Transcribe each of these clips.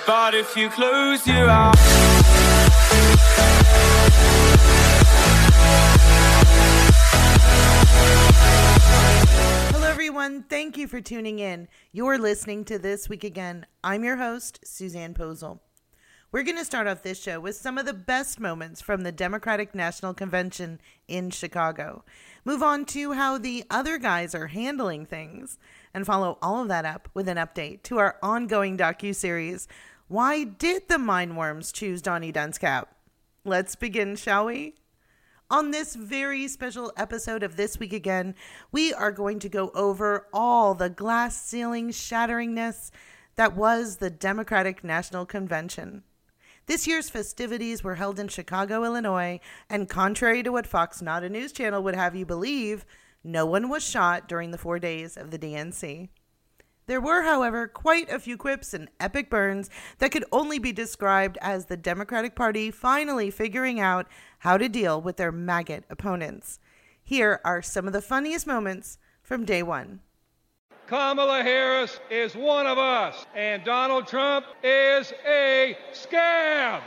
But if you close your eyes. Hello everyone, thank you for tuning in. You're listening to This Week Again. I'm your host, Suzanne Posel. We're going to start off this show with some of the best moments from the Democratic National Convention in Chicago. Move on to how the other guys are handling things, and follow all of that up with an update to our ongoing docuseries, Why Did the Mindworms Choose Donnie Dunscap? Let's begin, shall we? On this very special episode of This Week Again, we are going to go over all the glass ceiling shatteringness that was the Democratic National Convention. This year's festivities were held in Chicago, Illinois, and contrary to what Fox Not a News Channel would have you believe, no one was shot during the 4 days of the DNC. There were, however, quite a few quips and epic burns that could only be described as the Democratic Party finally figuring out how to deal with their maggot opponents. Here are some of the funniest moments from day one. Kamala Harris is one of us, and Donald Trump is a scam.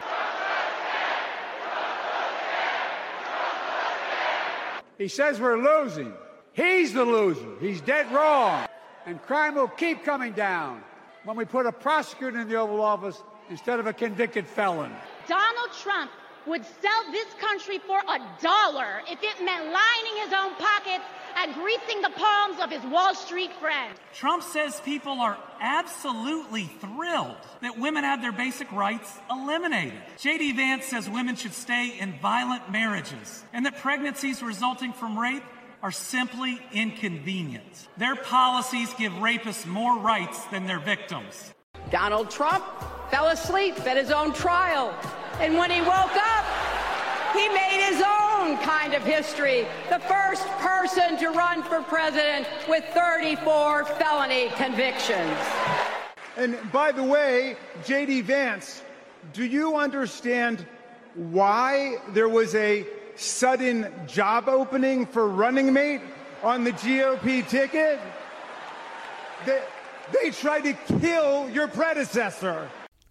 He says we're losing. He's the loser. He's dead wrong. And crime will keep coming down when we put a prosecutor in the Oval Office instead of a convicted felon. Donald Trump would sell this country for $1 if it meant lining his own pockets and greasing the palms of his Wall Street friends. Trump says people are absolutely thrilled that women have their basic rights eliminated. J.D. Vance says women should stay in violent marriages and that pregnancies resulting from rape are simply inconvenient. Their policies give rapists more rights than their victims. Donald Trump fell asleep at his own trial, and when he woke up, he made his own kind of history. The first person to run for president with 34 felony convictions. And by the way, J.D. Vance, do you understand why there was a sudden job opening for running mate on the GOP ticket? They tried to kill your predecessor.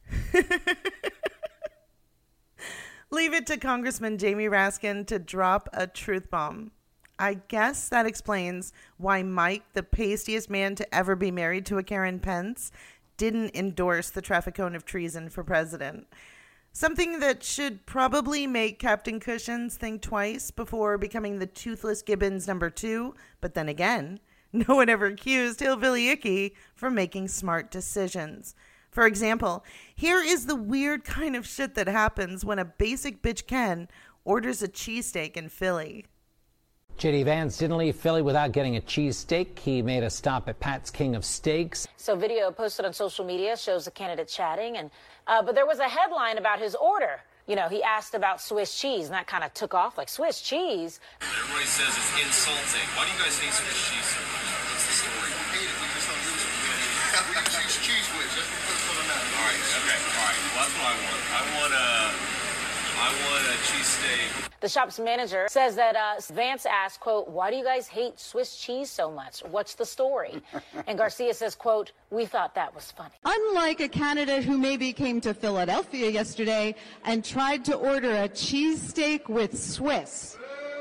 Leave it to Congressman Jamie Raskin to drop a truth bomb. I guess that explains why Mike, the pastiest man to ever be married to a Karen Pence, didn't endorse the traffic cone of treason for president. Something that should probably make Captain Cushions think twice before becoming the toothless Gibbons #2, but then again, no one ever accused Hillbilly Icky from making smart decisions. For example, here is the weird kind of shit that happens when a basic bitch Ken orders a cheesesteak in Philly. J.D. Vance didn't leave Philly without getting a cheesesteak. He made a stop at Pat's King of Steaks. So video posted on social media shows the candidate chatting, and but there was a headline about his order. You know, he asked about Swiss cheese, and that kind of took off, like, Swiss cheese? Everybody says it's insulting. Why do you guys hate Swiss cheese so much? What's the story? We hate it. We just don't use it. We use cheese whiz. That's what we put on that. All right, okay, all right. Well, that's what I want. I want a cheesesteak. The shop's manager says that Vance asked, quote, why do you guys hate Swiss cheese so much? What's the story? And Garcia says, quote, we thought that was funny. Unlike a candidate who maybe came to Philadelphia yesterday and tried to order a cheesesteak with Swiss.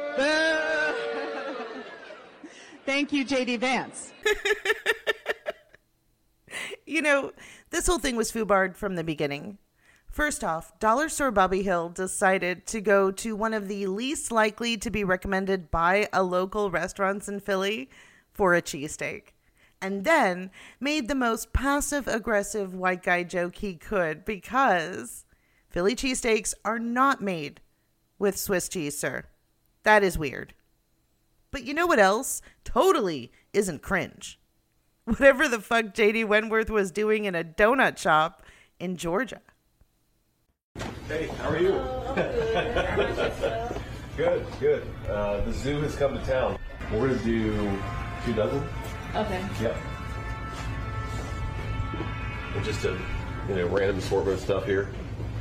Thank you, J.D. Vance. You know, this whole thing was foobarred from the beginning. First off, Dollar Store Bobby Hill decided to go to one of the least likely to be recommended by a local restaurants in Philly for a cheesesteak. And then made the most passive-aggressive white guy joke he could because Philly cheesesteaks are not made with Swiss cheese, sir. That is weird. But you know what else totally isn't cringe? Whatever the fuck J.D. Wentworth was doing in a donut shop in Georgia. Hey, how are you? Good, good. The zoo has come to town. We're going to do 2 dozen. Okay. Yep. And just a random assortment of stuff here.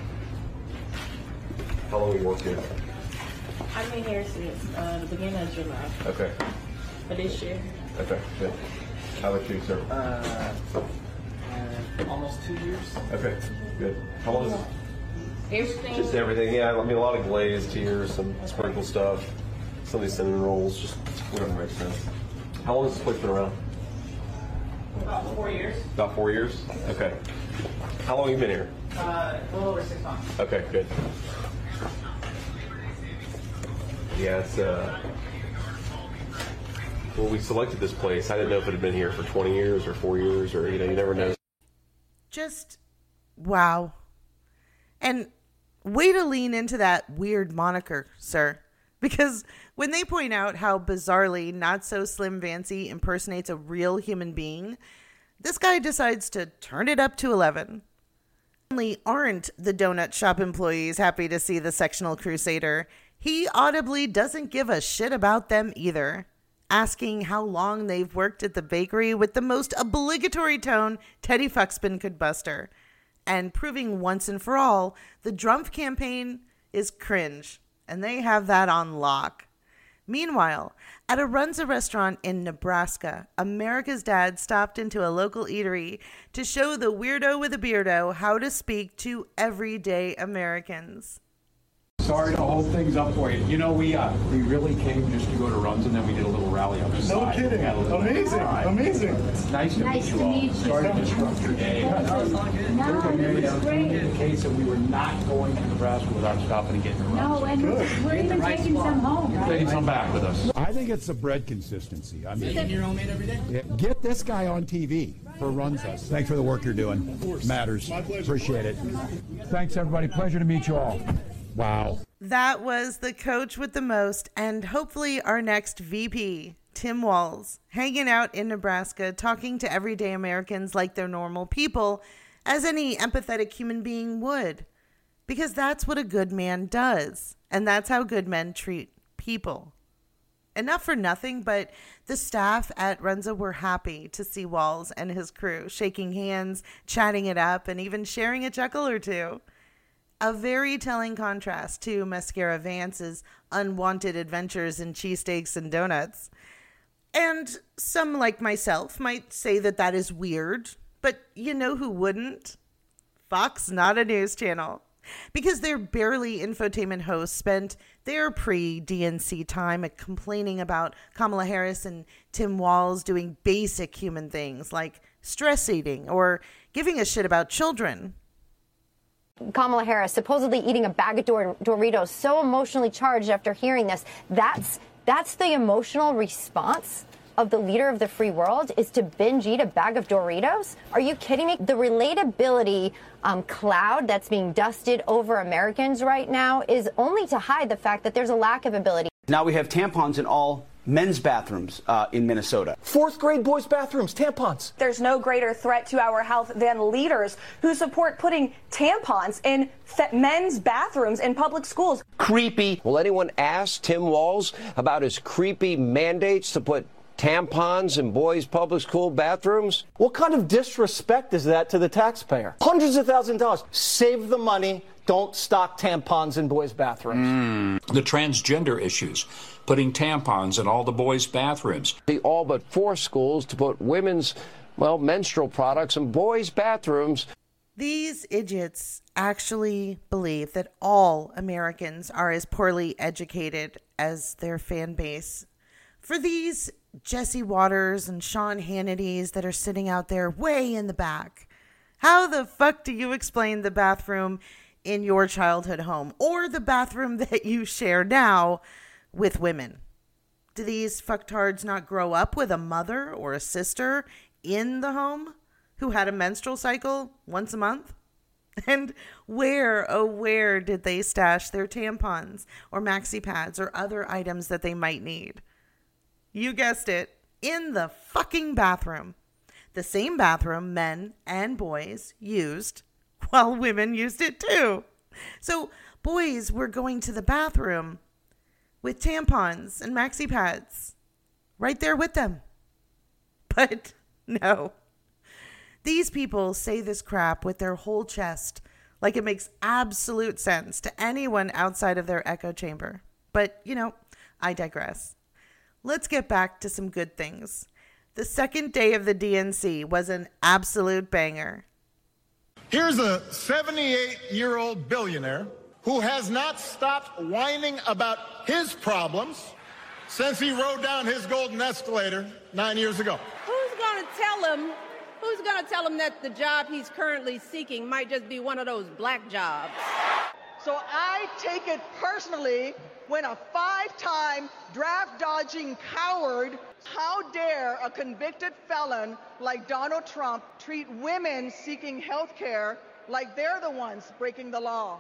How long have you worked here? I've been here since the beginning of July. Okay. For this year. Okay, good. How about you, sir? Almost 2 years. Okay, good. How long is it? Everything. Just everything, yeah. I mean, a lot of glazed here, some sprinkle stuff, some of these cinnamon rolls, just whatever makes sense. How long has this place been around? About 4 years. About 4 years? Okay. How long have you been here? A little over 6 months. Okay, good. Yeah, it's, when we selected this place, I didn't know if it had been here for 20 years or 4 years or, you never know. Just, wow. And way to lean into that weird moniker, sir. Because when they point out how bizarrely Not So Slim Vancy impersonates a real human being, this guy decides to turn it up to 11. Only aren't the donut shop employees happy to see the sectional crusader, he audibly doesn't give a shit about them either, asking how long they've worked at the bakery with the most obligatory tone Teddy Fuxpin could muster, and proving once and for all the Drumpf campaign is cringe, and they have that on lock. Meanwhile, at a Runza restaurant in Nebraska, America's Dad stopped into a local eatery to show the weirdo with a beardo how to speak to everyday Americans. Sorry to hold things up for you. You know, we really came just to go to Runza, and then we did a little rally up the side. No kidding. Amazing. Amazing. It's nice to meet you all. Sorry to disrupt your day. We indicates that we were not going to Nebraska without stopping and getting a No, and we're even taking some home, right? Taking some back with us. I think it's the bread consistency. I mean, Making your own every day. Get this guy on TV for Runza. Thanks for the work you're doing. Of course. Matters. My pleasure. Appreciate it. Thanks, everybody. Pleasure to meet you all. Wow. That was the coach with the most, and hopefully our next VP, Tim Walz, hanging out in Nebraska, talking to everyday Americans like they're normal people, as any empathetic human being would. Because that's what a good man does, and that's how good men treat people. And not for nothing, but the staff at Runza were happy to see Walz and his crew shaking hands, chatting it up, and even sharing a chuckle or two. A very telling contrast to Mascara Vance's unwanted adventures in cheesesteaks and donuts. And some, like myself, might say that that is weird, but you know who wouldn't? Fox Not a News Channel. Because their barely infotainment hosts spent their pre-DNC time at complaining about Kamala Harris and Tim Walz doing basic human things like stress eating or giving a shit about children. Kamala Harris supposedly eating a bag of Doritos, so emotionally charged after hearing this. That's the emotional response of the leader of the free world, is to binge eat a bag of Doritos? Are you kidding me? The relatability cloud that's being dusted over Americans right now is only to hide the fact that there's a lack of ability. Now we have tampons in all men's bathrooms in Minnesota. Fourth grade boys' bathrooms, tampons. There's no greater threat to our health than leaders who support putting tampons in men's bathrooms in public schools. Creepy. Will anyone ask Tim Walz about his creepy mandates to put tampons in boys' public school bathrooms? What kind of disrespect is that to the taxpayer? Hundreds of thousands of dollars. Save the money. Don't stock tampons in boys' bathrooms. The transgender issues, putting tampons in all the boys' bathrooms. All but 4 schools to put women's, menstrual products in boys' bathrooms. These idiots actually believe that all Americans are as poorly educated as their fan base. For these Jesse Waters and Sean Hannitys that are sitting out there way in the back, how the fuck do you explain the bathroom in your childhood home or the bathroom that you share now with women? Do these fucktards not grow up with a mother or a sister in the home who had a menstrual cycle once a month? And where did they stash their tampons or maxi pads or other items that they might need? You guessed it, in the fucking bathroom. The same bathroom men and boys used while women used it too. So boys were going to the bathroom with tampons and maxi pads right there with them. But no. These people say this crap with their whole chest like it makes absolute sense to anyone outside of their echo chamber. But, I digress. Let's get back to some good things. The second day of the DNC was an absolute banger. Here's a 78-year-old billionaire who has not stopped whining about his problems since he rode down his golden escalator 9 years ago. Who's going to tell him that the job he's currently seeking might just be one of those black jobs? So I take it personally when a 5-time draft-dodging coward, how dare a convicted felon like Donald Trump treat women seeking health care like they're the ones breaking the law.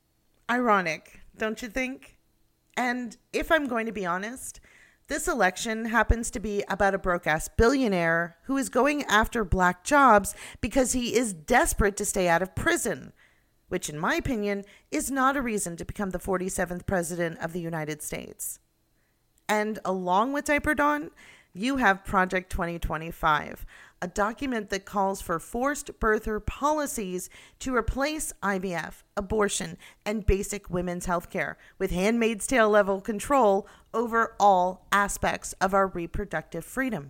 Ironic, don't you think? And if I'm going to be honest, this election happens to be about a broke-ass billionaire who is going after black jobs because he is desperate to stay out of prison, which in my opinion is not a reason to become the 47th president of the United States. And along with Diaper Dawn, you have Project 2025, a document that calls for forced birther policies to replace IVF, abortion, and basic women's health care with Handmaid's Tale level control over all aspects of our reproductive freedom.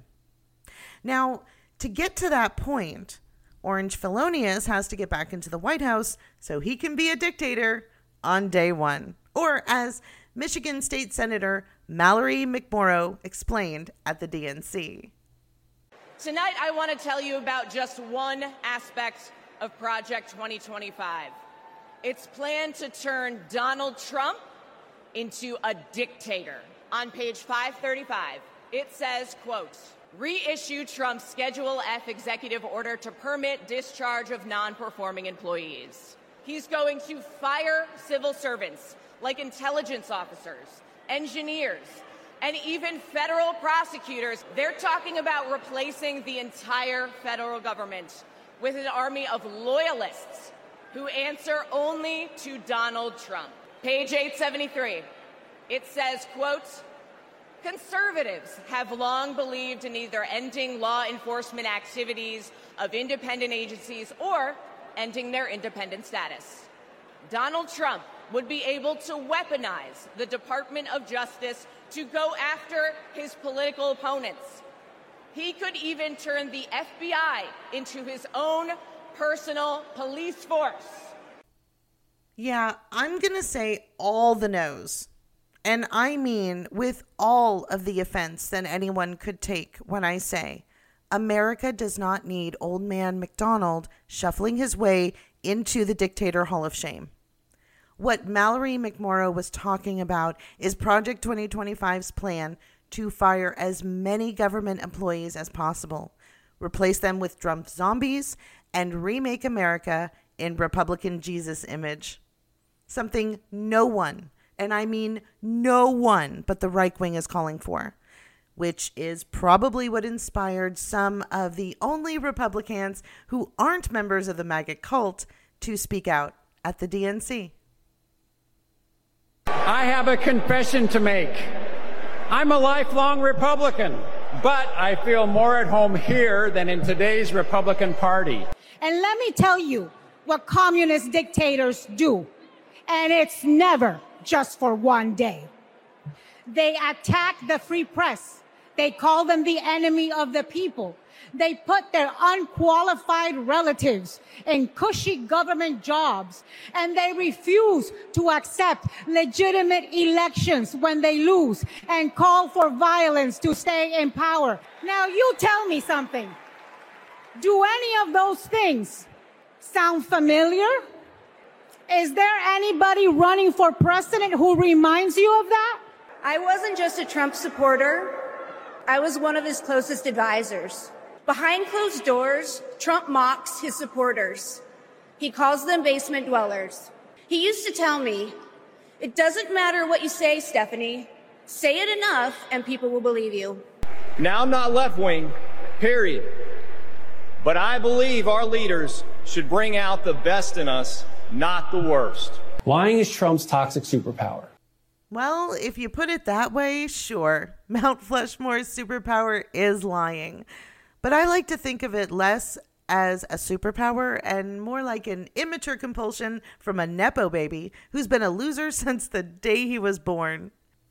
Now, to get to that point, Orange Felonious has to get back into the White House so he can be a dictator on day one. Or as Michigan State Senator Mallory McMorrow explained at the DNC. Tonight, I want to tell you about just one aspect of Project 2025. It's planned to turn Donald Trump into a dictator. On page 535, it says, quote, reissue Trump's Schedule F executive order to permit discharge of non-performing employees. He's going to fire civil servants like intelligence officers, engineers, and even federal prosecutors. They're talking about replacing the entire federal government with an army of loyalists who answer only to Donald Trump. Page 873, it says, quote, conservatives have long believed in either ending law enforcement activities of independent agencies or ending their independent status. Donald Trump would be able to weaponize the Department of Justice to go after his political opponents. He could even turn the FBI into his own personal police force. Yeah, I'm going to say all the no's. And I mean with all of the offense that anyone could take when I say America does not need old man McDonald shuffling his way into the Dictator Hall of Shame. What Mallory McMorrow was talking about is Project 2025's plan to fire as many government employees as possible, replace them with Trump zombies, and remake America in Republican Jesus image. Something no one, and I mean no one, but the right wing is calling for, which is probably what inspired some of the only Republicans who aren't members of the MAGA cult to speak out at the DNC. I have a confession to make. I'm a lifelong Republican, but I feel more at home here than in today's Republican Party. And let me tell you what communist dictators do. And it's never just for one day. They attack the free press. They call them the enemy of the people. They put their unqualified relatives in cushy government jobs, and they refuse to accept legitimate elections when they lose and call for violence to stay in power. Now, you tell me something. Do any of those things sound familiar? Is there anybody running for president who reminds you of that? I wasn't just a Trump supporter. I was one of his closest advisors. Behind closed doors, Trump mocks his supporters. He calls them basement dwellers. He used to tell me, it doesn't matter what you say, Stephanie. Say it enough and people will believe you. Now, I'm not left wing, period. But I believe our leaders should bring out the best in us, not the worst. Lying is Trump's toxic superpower. Well, if you put it that way, sure. Mount Flushmore's superpower is lying. But I like to think of it less as a superpower and more like an immature compulsion from a Nepo baby who's been a loser since the day he was born.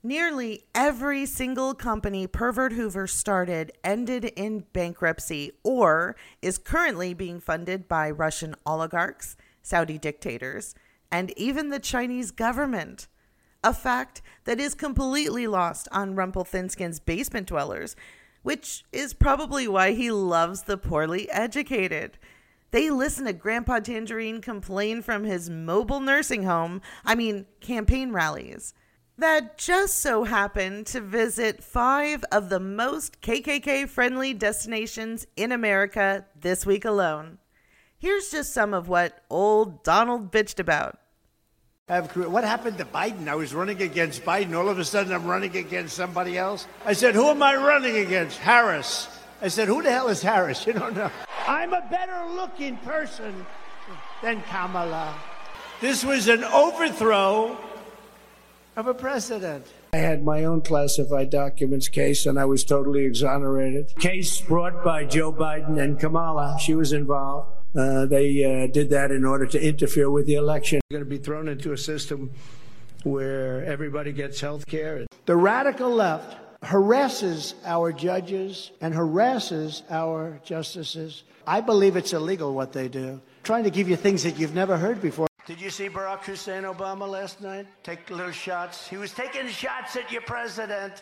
Nearly every single company Pervert Hoover started ended in bankruptcy or is currently being funded by Russian oligarchs, Saudi dictators, and even the Chinese government. A fact that is completely lost on Rumpelstiltskin's basement dwellers, which is probably why he loves the poorly educated. They listen to Grandpa Tangerine complain from his mobile nursing home, campaign rallies, that just so happened to visit 5 of the most KKK-friendly destinations in America this week alone. Here's just some of what old Donald bitched about. What happened to Biden? I was running against Biden. All of a sudden, I'm running against somebody else. I said, who am I running against? Harris. I said, who the hell is Harris? You don't know. I'm a better-looking person than Kamala. This was an overthrow of a president. I had my own classified documents case, and I was totally exonerated. Case brought by Joe Biden and Kamala. She was involved. They did that in order to interfere with the election. We're going to be thrown into a system where everybody gets health care. The radical left harasses our judges and harasses our justices. I believe it's illegal what they do. Trying to give you things that you've never heard before. Did you see Barack Hussein Obama last night? Take little shots. He was taking shots at your president.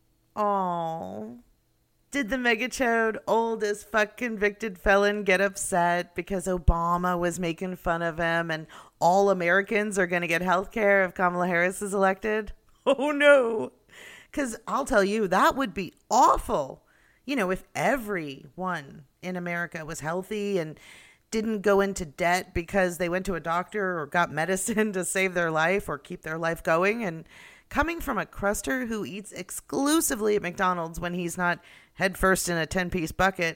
Aww. Did the megachode old as fuck convicted felon get upset because Obama was making fun of him and all Americans are going to get health care if Kamala Harris is elected? Oh no. Because I'll tell you, that would be awful. If everyone in America was healthy and didn't go into debt because they went to a doctor or got medicine to save their life or keep their life going. And coming from a cruster who eats exclusively at McDonald's when he's not headfirst in a 10-piece bucket,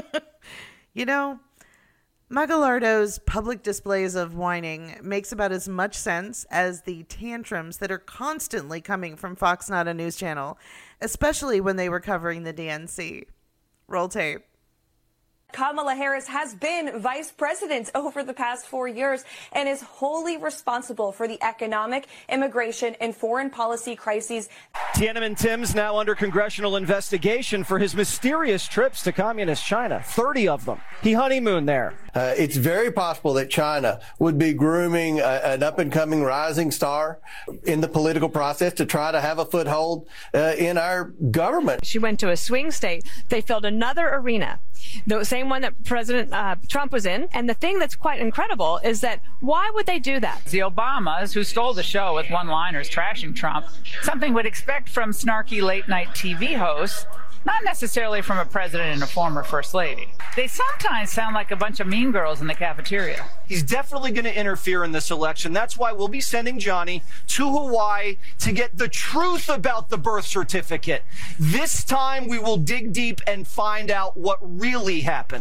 Magalardo's public displays of whining makes about as much sense as the tantrums that are constantly coming from Fox Not a News Channel, especially when they were covering the DNC. Roll tape. Kamala Harris has been vice president over the past 4 years and is wholly responsible for the economic, immigration, and foreign policy crises. Tiananmen Tim's now under congressional investigation for his mysterious trips to communist China, 30 of them. He honeymooned there. It's very possible that China would be grooming an up-and-coming rising star in the political process to try to have a foothold in our government. She went to a swing state. They filled another arena, the same one that President Trump was in. And the thing that's quite incredible is that why would they do that? The Obamas, who stole the show with one-liners trashing Trump, something we'd expect from snarky late-night TV hosts, not necessarily from a president and a former first lady. They sometimes sound like a bunch of mean girls in the cafeteria. He's definitely going to interfere in this election. That's why we'll be sending Johnny to Hawaii to get the truth about the birth certificate. This time we will dig deep and find out what really happened.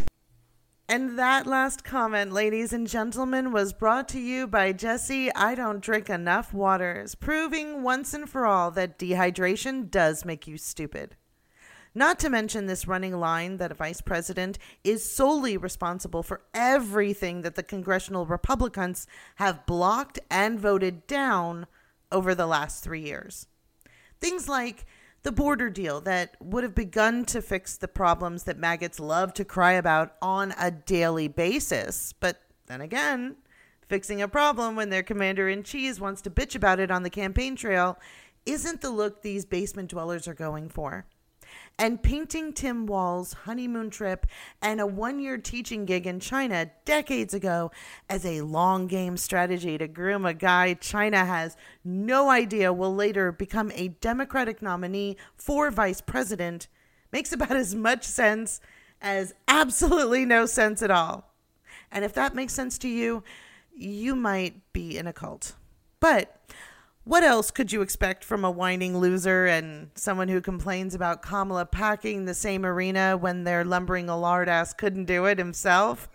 And that last comment, ladies and gentlemen, was brought to you by Jesse I Don't Drink Enough Waters, proving once and for all that dehydration does make you stupid. Not to mention this running line that a vice president is solely responsible for everything that the congressional Republicans have blocked and voted down over the last 3 years. Things like the border deal that would have begun to fix the problems that maggots love to cry about on a daily basis. But then again, fixing a problem when their commander-in-chief wants to bitch about it on the campaign trail isn't the look these basement dwellers are going for. And painting Tim Walz's honeymoon trip and a 1-year teaching gig in China decades ago as a long game strategy to groom a guy China has no idea will later become a Democratic nominee for vice president makes about as much sense as absolutely no sense at all. And if that makes sense to you, you might be in a cult. But what else could you expect from a whining loser and someone who complains about Kamala packing the same arena when their lumbering lard ass couldn't do it himself?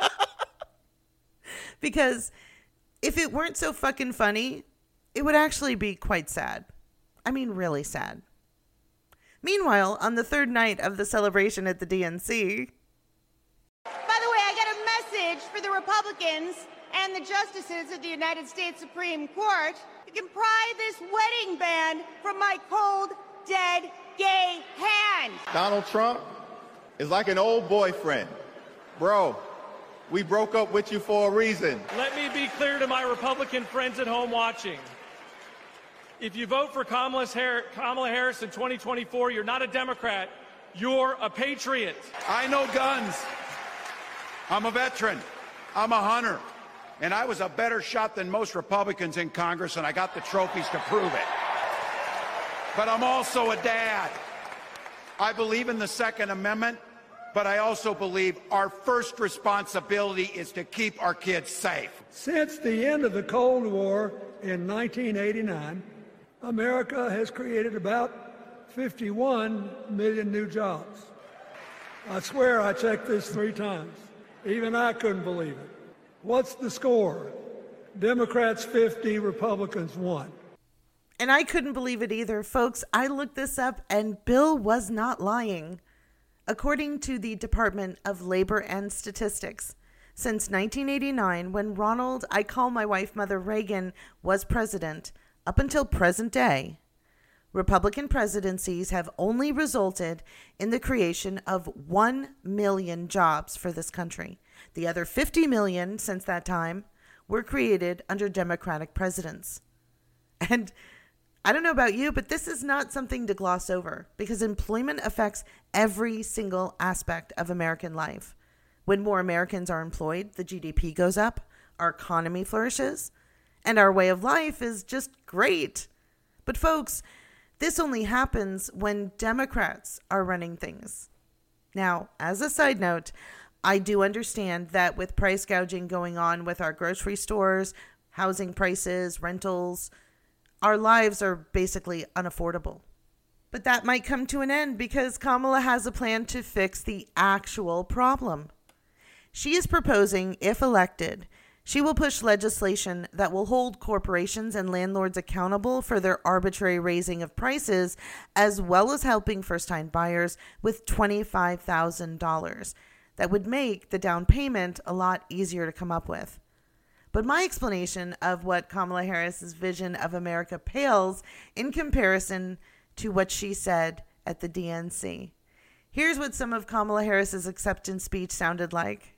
Because if it weren't so fucking funny, it would actually be quite sad. I mean, really sad. Meanwhile, on the third night of the celebration at the DNC... By the way, I got a message for the Republicans and the justices of the United States Supreme Court. You can pry this wedding band from my cold, dead, gay hands. Donald Trump is like an old boyfriend. Bro, we broke up with you for a reason. Let me be clear to my Republican friends at home watching. If you vote for Kamala Harris in 2024, you're not a Democrat. You're a patriot. I know guns. I'm a veteran. I'm a hunter. And I was a better shot than most Republicans in Congress, and I got the trophies to prove it. But I'm also a dad. I believe in the Second Amendment, but I also believe our first responsibility is to keep our kids safe. Since the end of the Cold War in 1989, America has created about 51 million new jobs. I swear I checked this 3 times. Even I couldn't believe it. What's the score? Democrats 50, Republicans 1. And I couldn't believe it either. Folks, I looked this up and Bill was not lying. According to the Department of Labor and Statistics, since 1989, when Ronald, I call my wife Mother Reagan, was president, up until present day, Republican presidencies have only resulted in the creation of 1 million jobs for this country. The other 50 million since that time were created under Democratic presidents. And I don't know about you, but this is not something to gloss over because employment affects every single aspect of American life. When more Americans are employed, the GDP goes up, our economy flourishes, and our way of life is just great. But folks, this only happens when Democrats are running things. Now, as a side note, I do understand that with price gouging going on with our grocery stores, housing prices, rentals, our lives are basically unaffordable. But that might come to an end because Kamala has a plan to fix the actual problem. She is proposing, if elected, she will push legislation that will hold corporations and landlords accountable for their arbitrary raising of prices, as well as helping first-time buyers with $25,000. That would make the down payment a lot easier to come up with. But my explanation of what Kamala Harris's vision of America pales in comparison to what she said at the DNC. Here's what some of Kamala Harris's acceptance speech sounded like.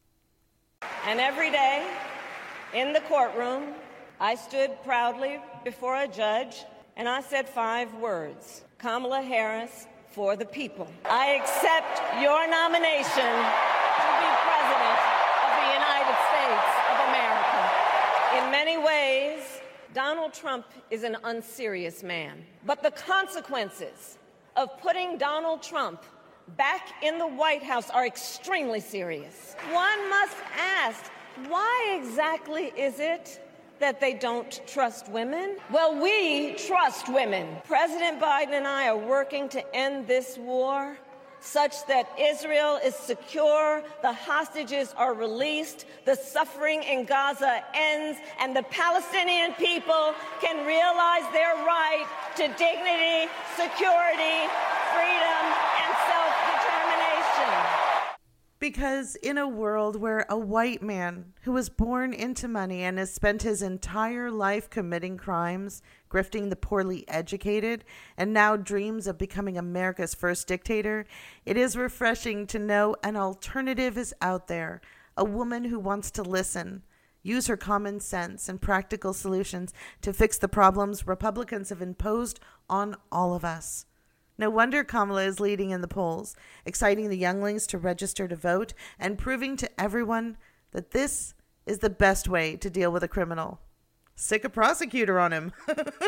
And every day in the courtroom, I stood proudly before a judge and I said 5 words: Kamala Harris for the people. I accept your nomination to be President of the United States of America. In many ways, Donald Trump is an unserious man. But the consequences of putting Donald Trump back in the White House are extremely serious. One must ask, why exactly is it that they don't trust women? Well, we trust women. President Biden and I are working to end this war such that Israel is secure, the hostages are released, the suffering in Gaza ends, and the Palestinian people can realize their right to dignity, security, freedom, and self-determination. Because in a world where a white man who was born into money and has spent his entire life committing crimes, grifting the poorly educated, and now dreams of becoming America's first dictator, it is refreshing to know an alternative is out there. A woman who wants to listen, use her common sense and practical solutions to fix the problems Republicans have imposed on all of us. No wonder Kamala is leading in the polls, exciting the younglings to register to vote and proving to everyone that this is the best way to deal with a criminal. Stick a prosecutor on him.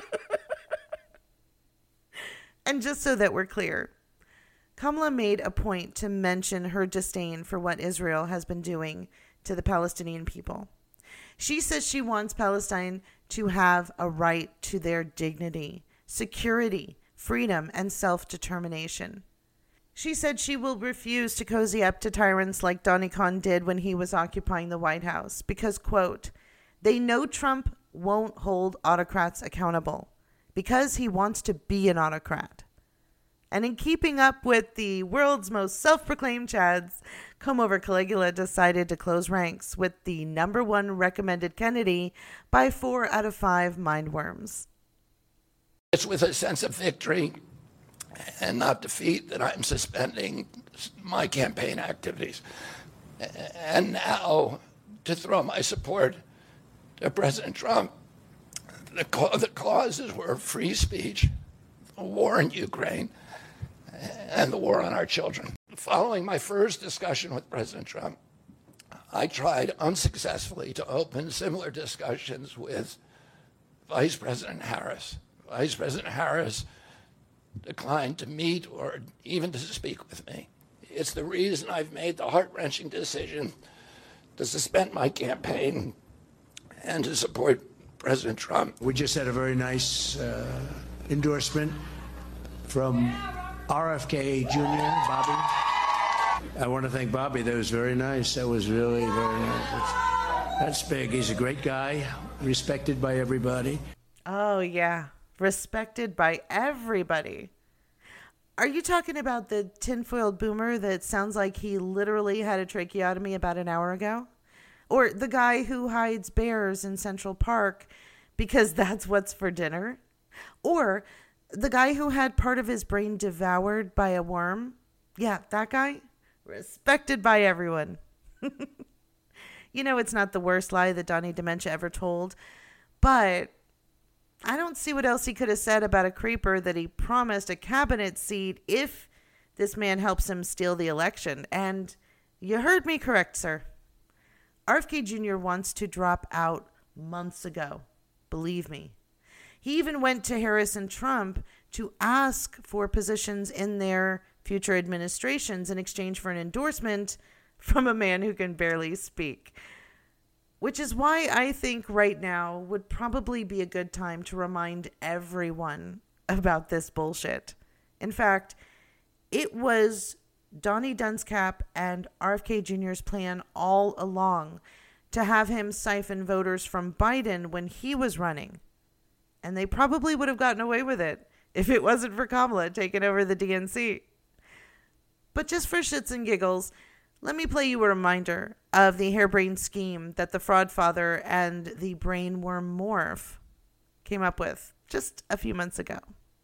And just so that we're clear, Kamala made a point to mention her disdain for what Israel has been doing to the Palestinian people. She says she wants Palestine to have a right to their dignity, security, freedom, and self-determination. She said she will refuse to cozy up to tyrants like Donnie Khan did when he was occupying the White House because, quote, they know Trump won't hold autocrats accountable because he wants to be an autocrat. And in keeping up with the world's most self-proclaimed Chads, Comb-Over Caligula decided to close ranks with the #1 recommended Kennedy by 4 out of 5 mindworms. It's with a sense of victory and not defeat that I'm suspending my campaign activities. And now, to throw my support to President Trump, the clauses were free speech, the war in Ukraine, and the war on our children. Following my first discussion with President Trump, I tried unsuccessfully to open similar discussions with Vice President Harris. Vice President Harris declined to meet or even to speak with me. It's the reason I've made the heart-wrenching decision to suspend my campaign and to support President Trump. We just had a very nice endorsement from RFK Jr., Bobby. I want to thank Bobby. That was very nice. That was really very nice. That's big. He's a great guy, respected by everybody. Oh, yeah. Respected by everybody. Are you talking about the tinfoiled boomer that sounds like he literally had a tracheotomy about an hour ago? Or the guy who hides bears in Central Park because that's what's for dinner? Or the guy who had part of his brain devoured by a worm? Yeah, that guy? Respected by everyone. You know, it's not the worst lie that Donnie Dementia ever told, but I don't see what else he could have said about a creeper that he promised a cabinet seat if this man helps him steal the election. And you heard me correct, sir. RFK Jr. wants to drop out months ago. Believe me. He even went to Harris and Trump to ask for positions in their future administrations in exchange for an endorsement from a man who can barely speak. Which is why I think right now would probably be a good time to remind everyone about this bullshit. In fact, it was Donnie Dunscap and RFK Jr.'s plan all along to have him siphon voters from Biden when he was running. And they probably would have gotten away with it if it wasn't for Kamala taking over the DNC. But just for shits and giggles, let me play you a reminder of the harebrained scheme that the fraud father and the brainworm morph came up with just a few months ago.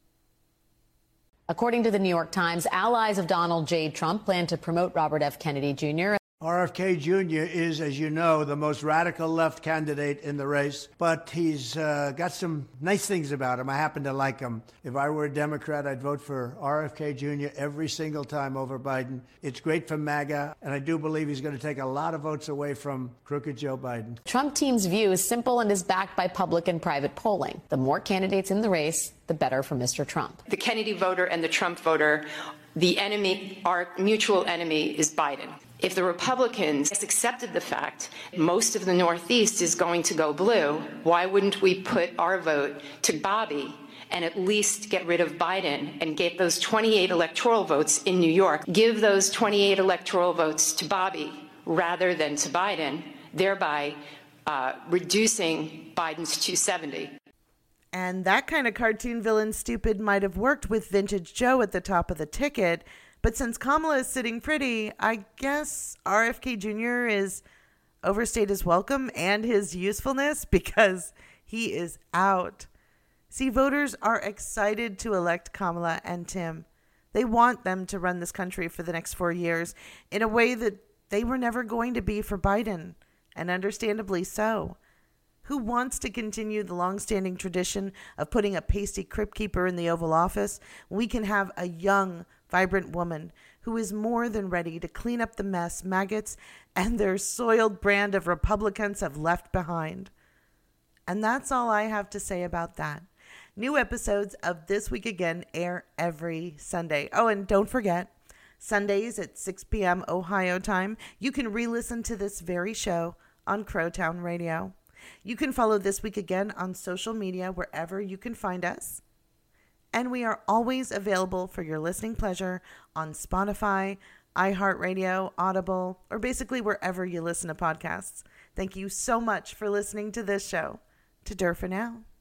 According to the New York Times, allies of Donald J. Trump plan to promote Robert F. Kennedy Jr. RFK Jr. is, as you know, the most radical left candidate in the race, but he's got some nice things about him. I happen to like him. If I were a Democrat, I'd vote for RFK Jr. every single time over Biden. It's great for MAGA, and I do believe he's going to take a lot of votes away from crooked Joe Biden. Trump team's view is simple and is backed by public and private polling. The more candidates in the race, the better for Mr. Trump. The Kennedy voter and the Trump voter, the enemy, our mutual enemy is Biden. If the Republicans accepted the fact most of the Northeast is going to go blue, why wouldn't we put our vote to Bobby and at least get rid of Biden and get those 28 electoral votes in New York, give those 28 electoral votes to Bobby rather than to Biden, thereby reducing Biden's 270. And that kind of cartoon villain stupid might have worked with Vintage Joe at the top of the ticket. But since Kamala is sitting pretty, I guess RFK Jr. is overstayed his welcome and his usefulness because he is out. See, voters are excited to elect Kamala and Tim. They want them to run this country for the next 4 years in a way that they were never going to be for Biden, and understandably so. Who wants to continue the long-standing tradition of putting a pasty crypt keeper in the Oval Office? We can have a young, vibrant woman who is more than ready to clean up the mess maggots and their soiled brand of Republicans have left behind. And that's all I have to say about that. New episodes of This Week Again air every Sunday. Oh, and don't forget, Sundays at 6 p.m. Ohio time, you can re-listen to this very show on Crowtown Radio. You can follow This Week Again on social media wherever you can find us. And we are always available for your listening pleasure on Spotify, iHeartRadio, Audible, or basically wherever you listen to podcasts. Thank you so much for listening to this show. To Dur for now.